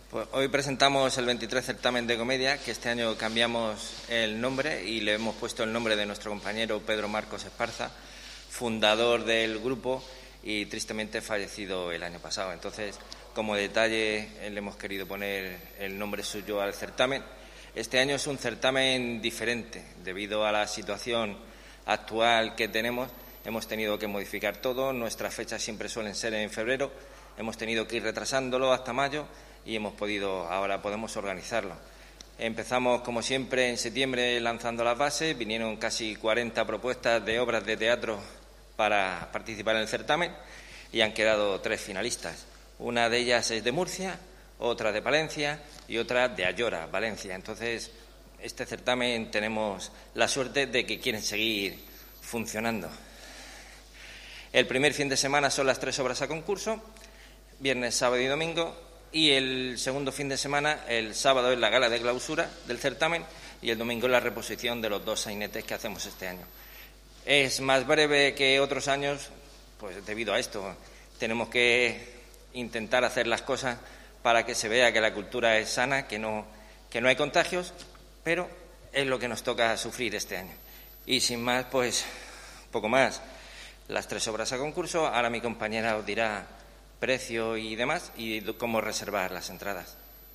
Pues hoy presentamos el 23 certamen de comedia, que este año cambiamos el nombre y le hemos puesto el nombre de nuestro compañero Pedro Marcos Esparza, fundador del grupo y tristemente fallecido el año pasado. Entonces, como detalle, le hemos querido poner el nombre suyo al certamen. Este año es un certamen diferente. Debido a la situación actual que tenemos, hemos tenido que modificar todo. Nuestras fechas siempre suelen ser en febrero. Hemos tenido que ir retrasándolo hasta mayo y ahora podemos organizarlo. Empezamos, como siempre, en septiembre lanzando las bases. Vinieron casi 40 propuestas de obras de teatro para participar en el certamen y han quedado 3 finalistas. Una de ellas es de Murcia, otra de Palencia y otra de Ayora, Valencia. Entonces, este certamen tenemos la suerte de que quieren seguir funcionando. El primer fin de semana son las 3 obras a concurso, viernes, sábado y domingo. Y el segundo fin de semana, el sábado, es la gala de clausura del certamen y el domingo es la reposición de los 2 sainetes que hacemos este año. Es más breve que otros años, pues debido a esto. Tenemos que intentar hacer las cosas para que se vea que la cultura es sana, que no hay contagios, pero es lo que nos toca sufrir este año. Y sin más, pues poco más. Las 3 obras a concurso, ahora mi compañera os dirá precio y demás, y cómo reservar las entradas.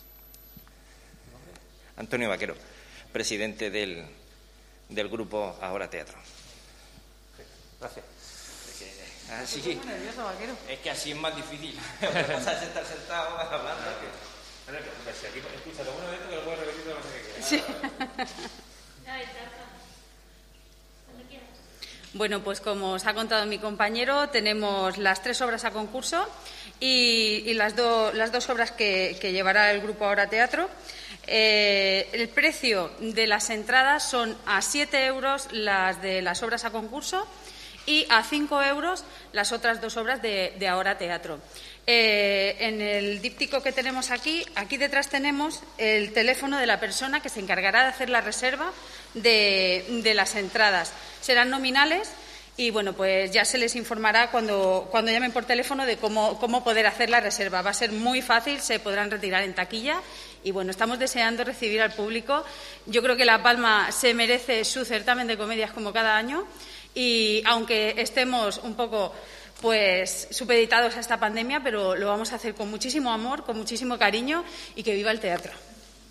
Antonio Vaquero, presidente del grupo Ahora Teatro. Gracias. Así, es que así es más difícil. Otra cosa es estar sentado hablando. Si aquí escucha lo bueno de esto, que lo puedes repetir todo lo que quieras. Sí. Bueno, pues como os ha contado mi compañero, tenemos las 3 obras a concurso y las dos obras que llevará el grupo Ahora Teatro. El precio de las entradas son a 7 euros las de las obras a concurso y a 5 euros las otras 2 obras de Ahora Teatro. En el díptico que tenemos aquí detrás tenemos el teléfono de la persona que se encargará de hacer la reserva de las entradas. Serán nominales y, bueno, pues ya se les informará cuando llamen por teléfono de cómo poder hacer la reserva. Va a ser muy fácil, se podrán retirar en taquilla y, bueno, estamos deseando recibir al público. Yo creo que La Palma se merece su certamen de comedias como cada año y, aunque estemos un poco pues supeditados a esta pandemia, pero lo vamos a hacer con muchísimo amor, con muchísimo cariño y que viva el teatro.